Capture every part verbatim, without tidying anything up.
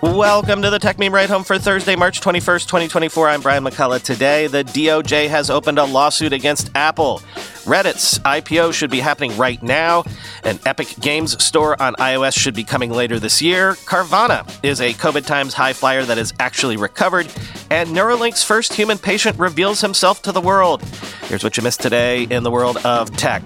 Welcome to the Tech Meme Ride Home for Thursday, March twenty-first, twenty twenty-four. I'm Brian McCullough. Today, the D O J has opened a lawsuit against Apple. Reddit's I P O should be happening right now. An Epic Games store on iOS should be coming later this year. Carvana is a COVID times high flyer that is actually recovered. And Neuralink's first human patient reveals himself to the world. Here's what you missed today in the world of tech.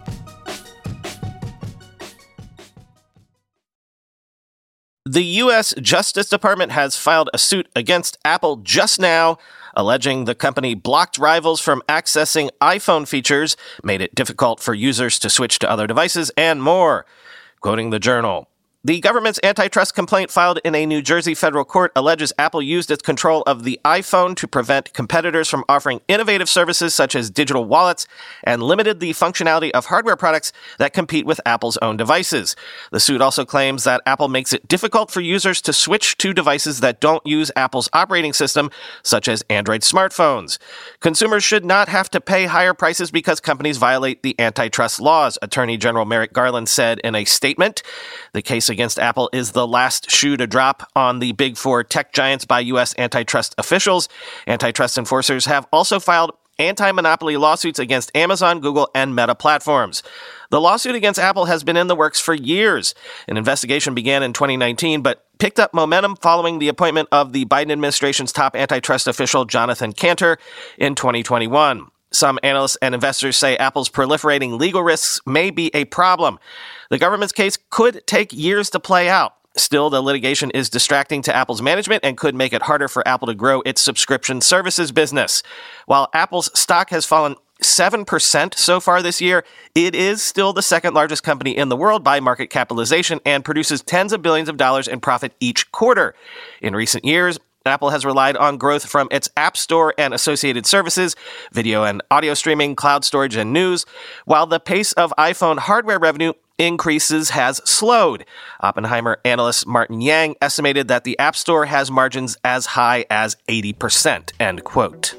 The U S Justice Department has filed a suit against Apple just now, alleging the company blocked rivals from accessing iPhone features, made it difficult for users to switch to other devices, and more. Quoting the Journal, the government's antitrust complaint filed in a New Jersey federal court alleges Apple used its control of the iPhone to prevent competitors from offering innovative services such as digital wallets and limited the functionality of hardware products that compete with Apple's own devices. The suit also claims that Apple makes it difficult for users to switch to devices that don't use Apple's operating system, such as Android smartphones. Consumers should not have to pay higher prices because companies violate the antitrust laws, Attorney General Merrick Garland said in a statement. The case against Apple is the last shoe to drop on the big four tech giants by U S antitrust officials. Antitrust enforcers have also filed anti-monopoly lawsuits against Amazon, Google, and Meta platforms. The lawsuit against Apple has been in the works for years. An investigation began in twenty nineteen, but picked up momentum following the appointment of the Biden administration's top antitrust official, Jonathan Kanter, in twenty twenty-one. Some analysts and investors say Apple's proliferating legal risks may be a problem. The government's case could take years to play out. Still, the litigation is distracting to Apple's management and could make it harder for Apple to grow its subscription services business. While Apple's stock has fallen seven percent so far this year, it is still the second largest company in the world by market capitalization and produces tens of billions of dollars in profit each quarter. In recent years, Apple has relied on growth from its App Store and associated services, video and audio streaming, cloud storage, and news, while the pace of iPhone hardware revenue increases has slowed. Oppenheimer analyst Martin Yang estimated that the App Store has margins as high as eighty percent, end quote.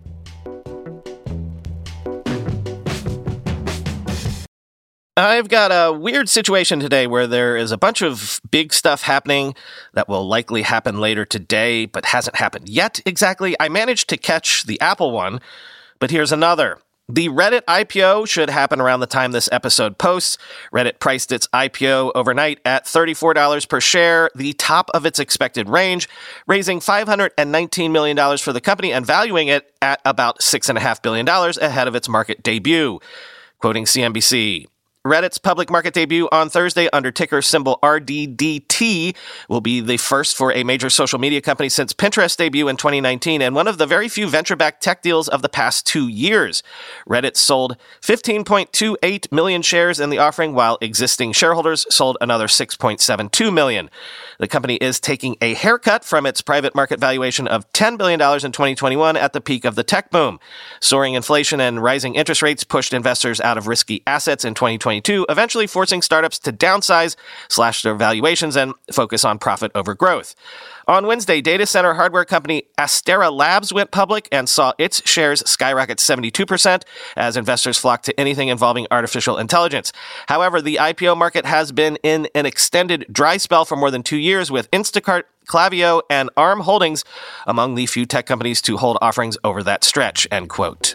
I've got a weird situation today where there is a bunch of big stuff happening that will likely happen later today, but hasn't happened yet exactly. I managed to catch the Apple one, but here's another. The Reddit I P O should happen around the time this episode posts. Reddit priced its I P O overnight at thirty-four dollars per share, the top of its expected range, raising five hundred nineteen million dollars for the company and valuing it at about six point five billion dollars ahead of its market debut. Quoting C N B C, Reddit's public market debut on Thursday under ticker symbol R D D T will be the first for a major social media company since Pinterest's debut in twenty nineteen and one of the very few venture-backed tech deals of the past two years. Reddit sold fifteen point two eight million shares in the offering, while existing shareholders sold another six point seven two million. The company is taking a haircut from its private market valuation of ten billion dollars in twenty twenty-one at the peak of the tech boom. Soaring inflation and rising interest rates pushed investors out of risky assets in twenty twenty-two, eventually forcing startups to downsize, slash their valuations, and focus on profit over growth. On Wednesday, data center hardware company Astera Labs went public and saw its shares skyrocket seventy-two percent as investors flocked to anything involving artificial intelligence. However, the I P O market has been in an extended dry spell for more than two years, with Instacart, Klaviyo, and Arm Holdings among the few tech companies to hold offerings over that stretch, end quote.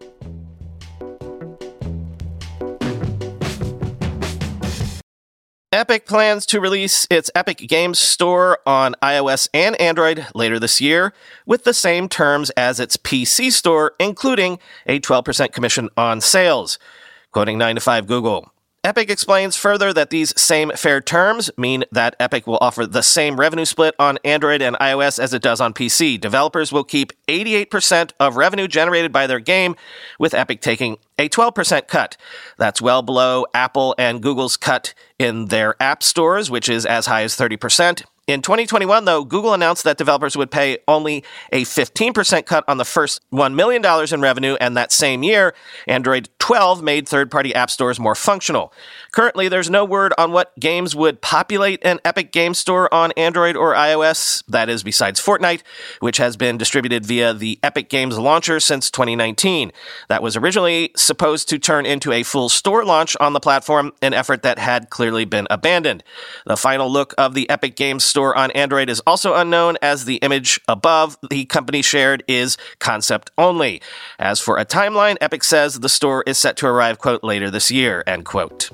Epic plans to release its Epic Games Store on iOS and Android later this year with the same terms as its P C store, including a twelve percent commission on sales. Quoting nine to five Google, Epic explains further that these same fair terms mean that Epic will offer the same revenue split on Android and iOS as it does on P C. Developers will keep eighty-eight percent of revenue generated by their game, with Epic taking a twelve percent cut. That's well below Apple and Google's cut in their app stores, which is as high as thirty percent. In twenty twenty-one, though, Google announced that developers would pay only a fifteen percent cut on the first one million dollars in revenue, and that same year, Android twelve made third-party app stores more functional. Currently, there's no word on what games would populate an Epic Game Store on Android or iOS, that is, besides Fortnite, which has been distributed via the Epic Games launcher since twenty nineteen. That was originally supposed to turn into a full store launch on the platform, an effort that had clearly been abandoned. The final look of the Epic Games Store on Android is also unknown, as the image above the company shared is concept only. As for a timeline, Epic says the store is set to arrive, quote, later this year, end quote.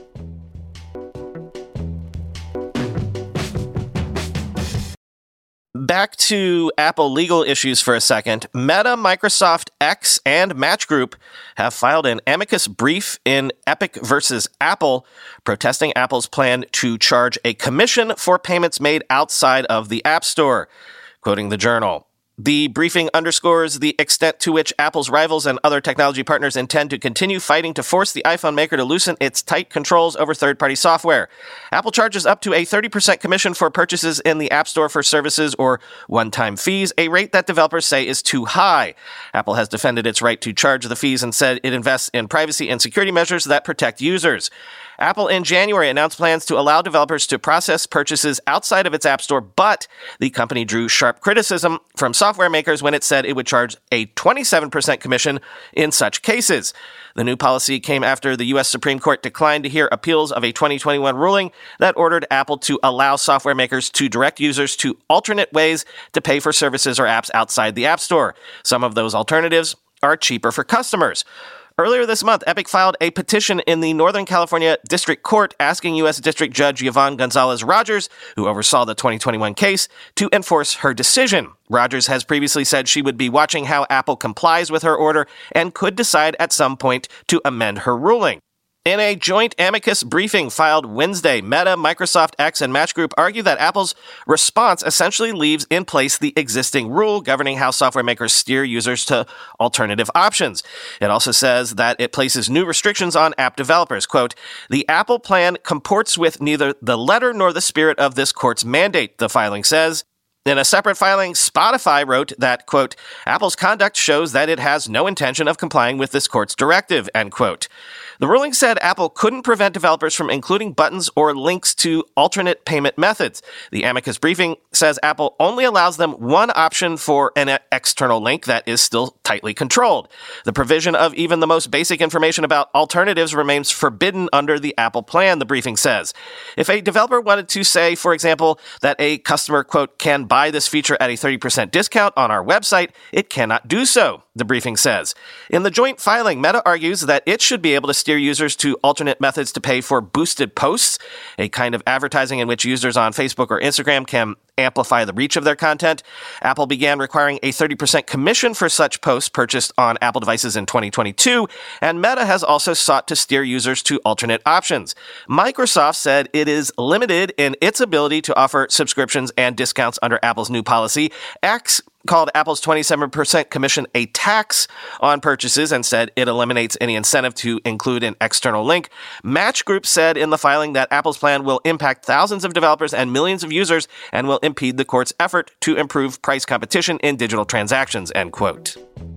Back to Apple legal issues for a second. Meta, Microsoft, X, and Match Group have filed an amicus brief in Epic versus Apple, protesting Apple's plan to charge a commission for payments made outside of the App Store. Quoting the Journal, the briefing underscores the extent to which Apple's rivals and other technology partners intend to continue fighting to force the iPhone maker to loosen its tight controls over third-party software. Apple charges up to a thirty percent commission for purchases in the App Store for services or one-time fees, a rate that developers say is too high. Apple has defended its right to charge the fees and said it invests in privacy and security measures that protect users. Apple in January announced plans to allow developers to process purchases outside of its App Store, but the company drew sharp criticism from software makers when it said it would charge a twenty-seven percent commission in such cases. The new policy came after the U S Supreme Court declined to hear appeals of a twenty twenty-one ruling that ordered Apple to allow software makers to direct users to alternate ways to pay for services or apps outside the App Store. Some of those alternatives are cheaper for customers. Earlier this month, Epic filed a petition in the Northern California District Court asking U S District Judge Yvonne Gonzalez-Rogers, who oversaw the twenty twenty-one case, to enforce her decision. Rogers has previously said she would be watching how Apple complies with her order and could decide at some point to amend her ruling. In a joint amicus briefing filed Wednesday, Meta, Microsoft, X, and Match Group argue that Apple's response essentially leaves in place the existing rule governing how software makers steer users to alternative options. It also says that it places new restrictions on app developers. Quote, the Apple plan comports with neither the letter nor the spirit of this court's mandate, the filing says. In a separate filing, Spotify wrote that, quote, Apple's conduct shows that it has no intention of complying with this court's directive, end quote. The ruling said Apple couldn't prevent developers from including buttons or links to alternate payment methods. The amicus briefing says Apple only allows them one option for an external link that is still tightly controlled. The provision of even the most basic information about alternatives remains forbidden under the Apple plan, the briefing says. If a developer wanted to say, for example, that a customer, quote, can buy this feature at a thirty percent discount on our website, it cannot do so, the briefing says. In the joint filing, Meta argues that it should be able to steer users to alternate methods to pay for boosted posts, a kind of advertising in which users on Facebook or Instagram can amplify the reach of their content. Apple began requiring a thirty percent commission for such posts purchased on Apple devices in twenty twenty-two, and Meta has also sought to steer users to alternate options. Microsoft said it is limited in its ability to offer subscriptions and discounts under Apple's new policy. X called Apple's twenty-seven percent commission a tax on purchases and said it eliminates any incentive to include an external link. Match Group said in the filing that Apple's plan will impact thousands of developers and millions of users and will impede the court's effort to improve price competition in digital transactions, end quote.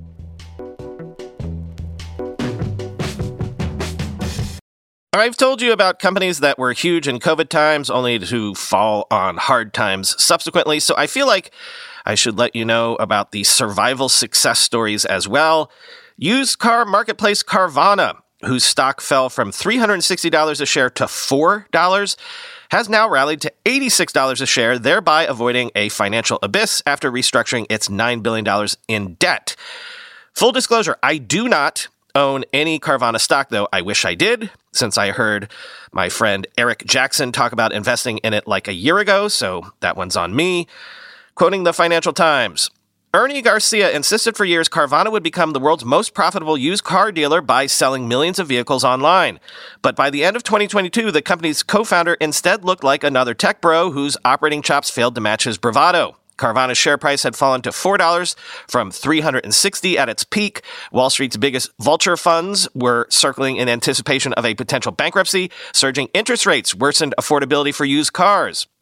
I've told you about companies that were huge in COVID times only to fall on hard times subsequently, so I feel like I should let you know about the survival success stories as well. Used car marketplace Carvana, whose stock fell from three hundred sixty dollars a share to four dollars, has now rallied to eighty-six dollars a share, thereby avoiding a financial abyss after restructuring its nine billion dollars in debt. Full disclosure, I do not own any Carvana stock, though I wish I did, since I heard my friend Eric Jackson talk about investing in it like a year ago, so that one's on me. Quoting the Financial Times, Ernie Garcia insisted for years Carvana would become the world's most profitable used car dealer by selling millions of vehicles online. But by the end of twenty twenty-two, the company's co-founder instead looked like another tech bro whose operating chops failed to match his bravado. Carvana's share price had fallen to four dollars from three hundred sixty dollars at its peak. Wall Street's biggest vulture funds were circling in anticipation of a potential bankruptcy. Surging interest rates worsened affordability for used cars.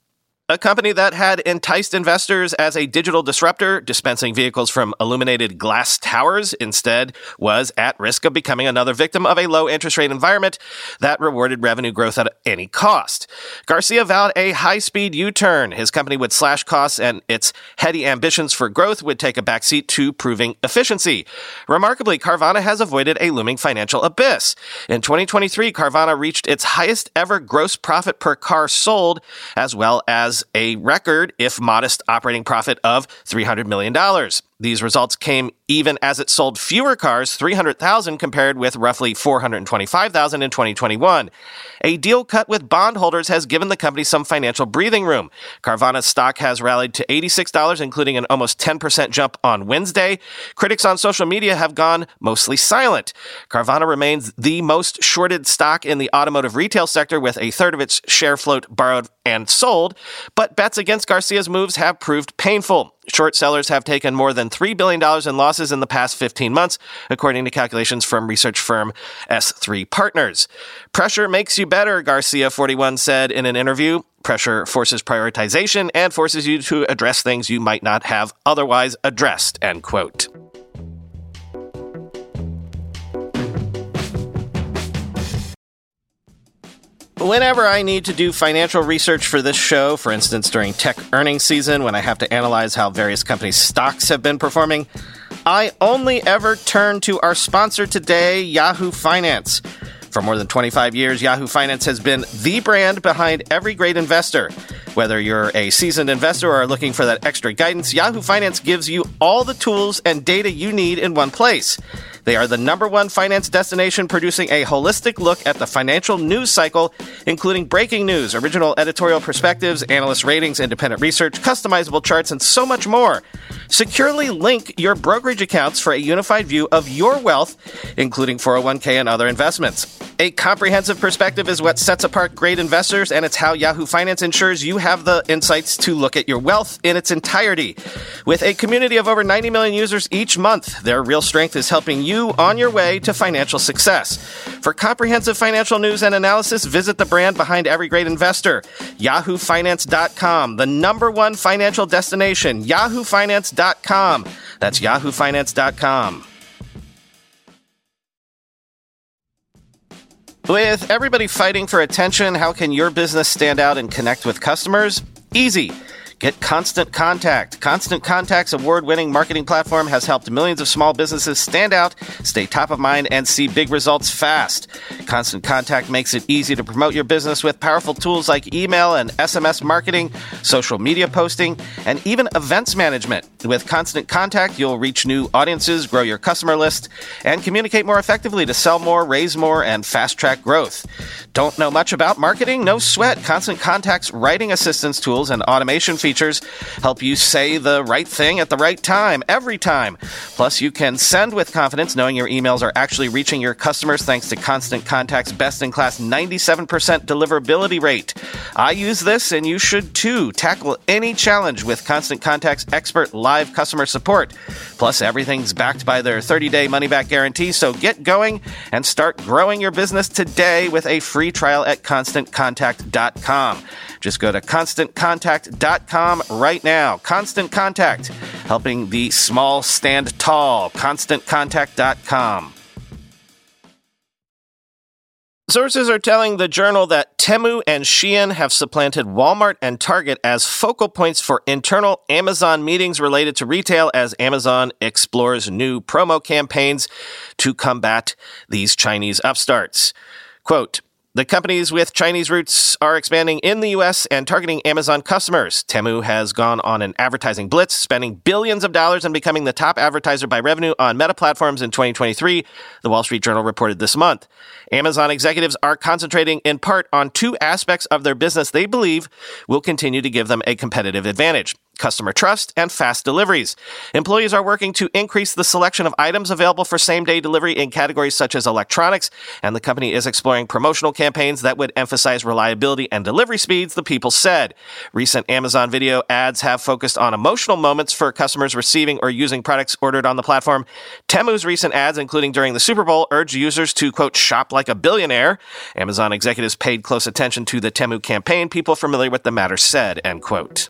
A company that had enticed investors as a digital disruptor, dispensing vehicles from illuminated glass towers, instead was at risk of becoming another victim of a low interest rate environment that rewarded revenue growth at any cost. Garcia vowed a high-speed U-turn. His company would slash costs, and its heady ambitions for growth would take a backseat to proving efficiency. Remarkably, Carvana has avoided a looming financial abyss. In twenty twenty-three, Carvana reached its highest ever gross profit per car sold, as well as a record, if modest, operating profit of three hundred million dollars. These results came even as it sold fewer cars, three hundred thousand, compared with roughly four hundred twenty-five thousand in twenty twenty-one. A deal cut with bondholders has given the company some financial breathing room. Carvana's stock has rallied to eighty-six dollars, including an almost ten percent jump on Wednesday. Critics on social media have gone mostly silent. Carvana remains the most shorted stock in the automotive retail sector, with a third of its share float borrowed and sold, but bets against Garcia's moves have proved painful. Short sellers have taken more than three billion dollars in losses in the past fifteen months, according to calculations from research firm S three Partners. Pressure makes you better, Garcia, forty-one, said in an interview. Pressure forces prioritization and forces you to address things you might not have otherwise addressed, end quote. Whenever I need to do financial research for this show, for instance during tech earnings season when I have to analyze how various companies' stocks have been performing, I only ever turn to our sponsor today, Yahoo Finance. For more than twenty-five years, Yahoo Finance has been the brand behind every great investor. Whether you're a seasoned investor or are looking for that extra guidance, Yahoo Finance gives you all the tools and data you need in one place. They are the number one finance destination, producing a holistic look at the financial news cycle, including breaking news, original editorial perspectives, analyst ratings, independent research, customizable charts, and so much more. Securely link your brokerage accounts for a unified view of your wealth, including four oh one k and other investments. A comprehensive perspective is what sets apart great investors, and it's how Yahoo Finance ensures you have the insights to look at your wealth in its entirety. With a community of over ninety million users each month, their real strength is helping you on your way to financial success. For comprehensive financial news and analysis, visit the brand behind every great investor, yahoo finance dot com, the number one financial destination, yahoo finance dot com. That's yahoo finance dot com. With everybody fighting for attention, how can your business stand out and connect with customers? Easy. Get Constant Contact. Constant Contact's award-winning marketing platform has helped millions of small businesses stand out, stay top of mind, and see big results fast. Constant Contact makes it easy to promote your business with powerful tools like email and S M S marketing, social media posting, and even events management. With Constant Contact, you'll reach new audiences, grow your customer list, and communicate more effectively to sell more, raise more, and fast-track growth. Don't know much about marketing? No sweat. Constant Contact's writing assistance tools and automation features help you say the right thing at the right time, every time. Plus, you can send with confidence knowing your emails are actually reaching your customers thanks to Constant Contact's best-in-class ninety-seven percent deliverability rate. I use this, and you should too. Tackle any challenge with Constant Contact's expert live customer support. Plus, everything's backed by their thirty-day money-back guarantee, so get going and start growing your business today with a free trial at constant contact dot com. Just go to constant contact dot com right now. Constant Contact, helping the small stand tall. constant contact dot com. Sources are telling the Journal that Temu and Shein have supplanted Walmart and Target as focal points for internal Amazon meetings related to retail as Amazon explores new promo campaigns to combat these Chinese upstarts. Quote, the companies with Chinese roots are expanding in the U S and targeting Amazon customers. Temu has gone on an advertising blitz, spending billions of dollars and becoming the top advertiser by revenue on Meta platforms in twenty twenty-three, the Wall Street Journal reported this month. Amazon executives are concentrating in part on two aspects of their business they believe will continue to give them a competitive advantage. customer trust, and fast deliveries. Employees are working to increase the selection of items available for same-day delivery in categories such as electronics, and the company is exploring promotional campaigns that would emphasize reliability and delivery speeds, the people said. Recent Amazon video ads have focused on emotional moments for customers receiving or using products ordered on the platform. Temu's recent ads, including during the Super Bowl, urged users to, quote, shop like a billionaire. Amazon executives paid close attention to the Temu campaign, people familiar with the matter said, end quote.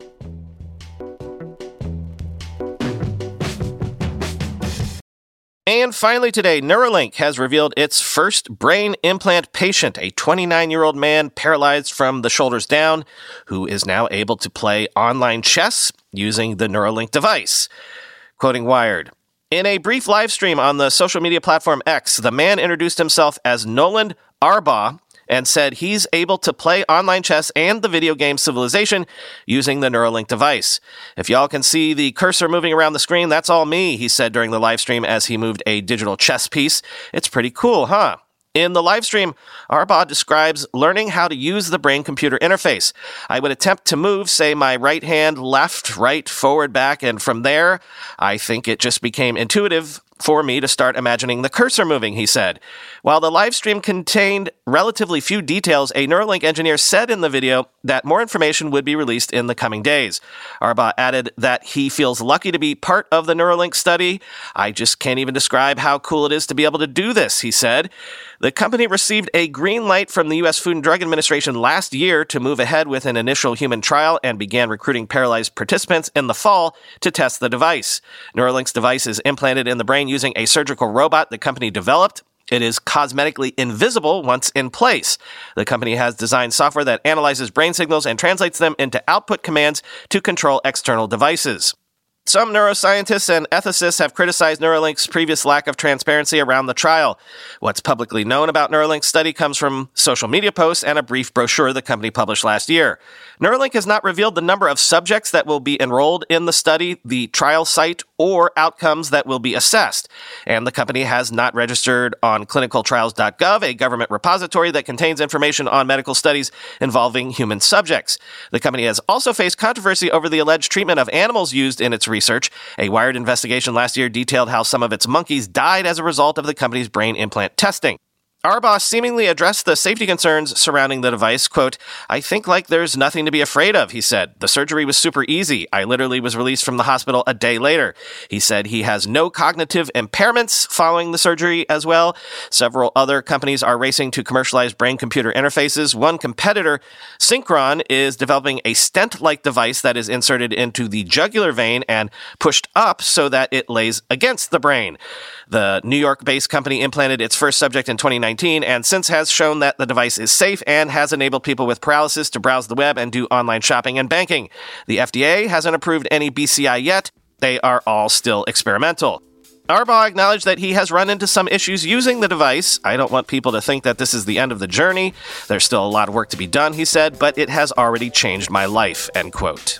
And finally today, Neuralink has revealed its first brain implant patient, a twenty-nine-year-old man paralyzed from the shoulders down, who is now able to play online chess using the Neuralink device. Quoting Wired, in a brief live stream on the social media platform X, the man introduced himself as Nolan Arbaugh and said he's able to play online chess and the video game Civilization using the Neuralink device. If y'all can see the cursor moving around the screen, that's all me, he said during the live stream as he moved a digital chess piece. It's pretty cool, huh? In the live stream, Arbaugh describes learning how to use the brain-computer interface. I would attempt to move, say, my right hand left, right, forward, back, and from there, I think it just became intuitive for me to start imagining the cursor moving, he said. While the live stream contained relatively few details, a Neuralink engineer said in the video that more information would be released in the coming days. Arbaugh added that he feels lucky to be part of the Neuralink study. I just can't even describe how cool it is to be able to do this, he said. The company received a green light from the U S Food and Drug Administration last year to move ahead with an initial human trial and began recruiting paralyzed participants in the fall to test the device. Neuralink's device is implanted in the brain using a surgical robot the company developed. It is cosmetically invisible once in place. The company has designed software that analyzes brain signals and translates them into output commands to control external devices. Some neuroscientists and ethicists have criticized Neuralink's previous lack of transparency around the trial. What's publicly known about Neuralink's study comes from social media posts and a brief brochure the company published last year. Neuralink has not revealed the number of subjects that will be enrolled in the study, the trial site, or outcomes that will be assessed. And the company has not registered on clinical trials dot gov, a government repository that contains information on medical studies involving human subjects. The company has also faced controversy over the alleged treatment of animals used in its research. A Wired investigation last year detailed how some of its monkeys died as a result of the company's brain implant testing. Arbaugh seemingly addressed the safety concerns surrounding the device. Quote, I think like there's nothing to be afraid of, he said. The surgery was super easy. I literally was released from the hospital a day later. He said he has no cognitive impairments following the surgery as well. Several other companies are racing to commercialize brain-computer interfaces. One competitor, Synchron, is developing a stent-like device that is inserted into the jugular vein and pushed up so that it lays against the brain. The New York-based company implanted its first subject in twenty nineteen and since has shown that the device is safe and has enabled people with paralysis to browse the web and do online shopping and banking. The F D A hasn't approved any B C I yet. They are all still experimental. Arbaugh acknowledged that he has run into some issues using the device. I don't want people to think that this is the end of the journey. There's still a lot of work to be done, he said, but it has already changed my life, end quote.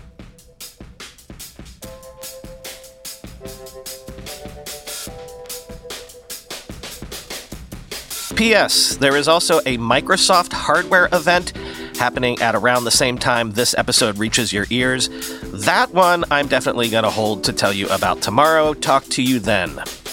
P S. There is also a Microsoft hardware event happening at around the same time this episode reaches your ears. That one I'm definitely going to hold to tell you about tomorrow. Talk to you then.